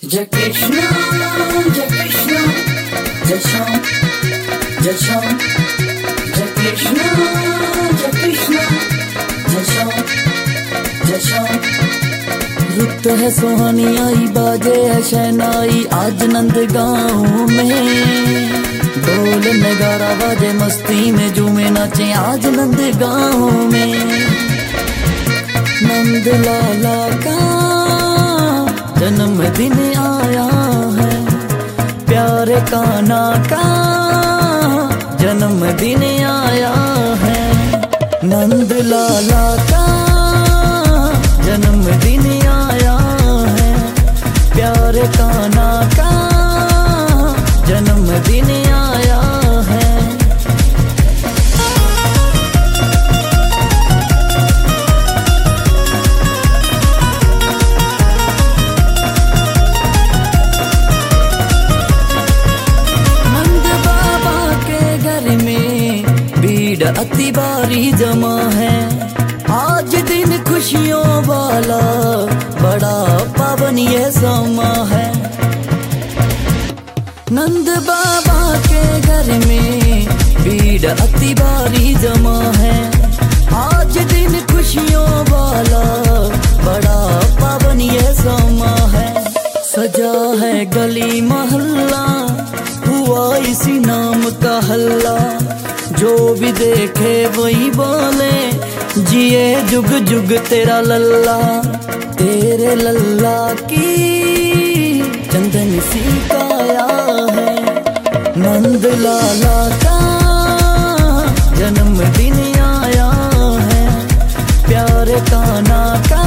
जय कृष्ण जय कृष्ण जय श्याम जय श्याम जय कृष्ण जय कृष्ण जय श्याम जय श्याम। रुत है सुहानी आई बाजे है शहनाई आज नंद गाँव में, ढोल नगारा बाजे मस्ती में झूमे नाचे आज नंद गाँव में। नंद लाला का जन्मदिन आया है, प्यारे कान्हा का जन्मदिन आया है। नंद लाला का जन्मदिन आया है, प्यारे कान्हा का जन्मदिन आया है। अति बारी जमा है, आज दिन खुशियों वाला बड़ा पावन ये समा है। नंद बाबा के घर में भीड़ अति बारी जमा है, आज दिन खुशियों वाला बड़ा पावन ये समा है। सजा है गली मोहल्ला हुआ इसी नाम का हल्ला, जो भी देखे वही बोले जिए जुग जुग तेरा लल्ला। तेरे लल्ला की चंदन सी काया है, नंद लाला का जन्मदिन आया है, प्यारे कान्हा का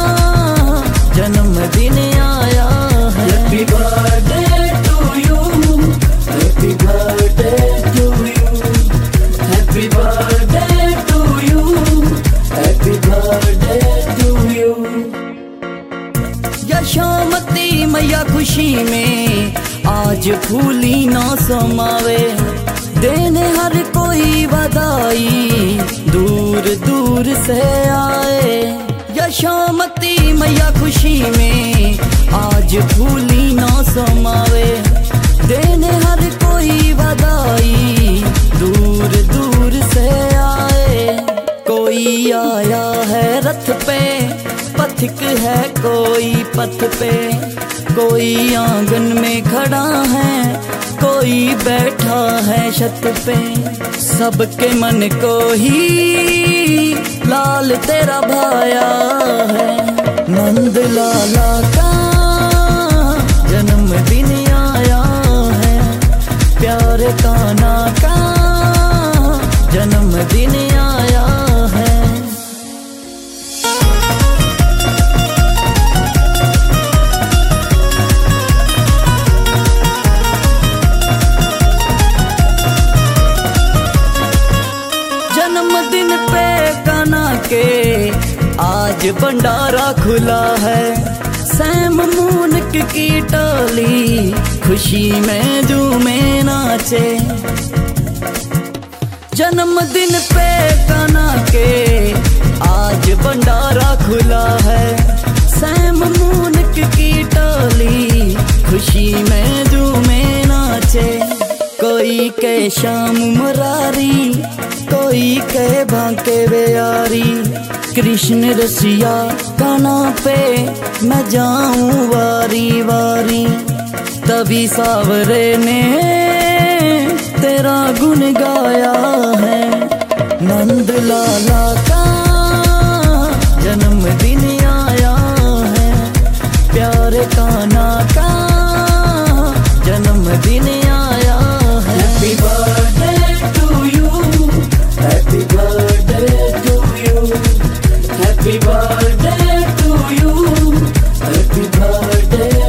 जन्मदिन आया है। Happy birthday to you, happy birthday to you, happy birthday to you, happy birthday to you. Yashomati मैया खुशी में आज फूली ना समावे, देने हर कोई बधाई दूर दूर से आए। यशोमती मैया खुशी में आज फूली ना समावे, देने हर कोई बधाई दूर दूर से आए। कोई आया है रथ पे, पथिक है कोई पथ पे, कोई आंगन में खड़ा है, कोई बैठा है छत पे। सबके मन को ही लाल तेरा भाया है, नंद लाला का जन्मदिन आया है, प्यारे कान्हा का जन्मदिन आया है। जन्मदिन पे कान्हा के आज भंडारा खुला है, सैम मूनक की टोली खुशी में झूमे नाचे। जन्मदिन पे कान्हा के आज भंडारा खुला है, सैम मूनक की टोली खुशी में झूमे नाचे। कोई के श्याम मुरारी, कोई के बांके बिहारी, कृष्ण रसिया कान्हा पे मैं जाऊं वारी वारी। तभी सावरे ने तेरा गुण गाया है, नंद लाला का जन्मदिन आया है, प्यारे कान्हा का जन्मदिन आया है। Happy birthday to you, happy birthday to you, happy birthday to you, happy birthday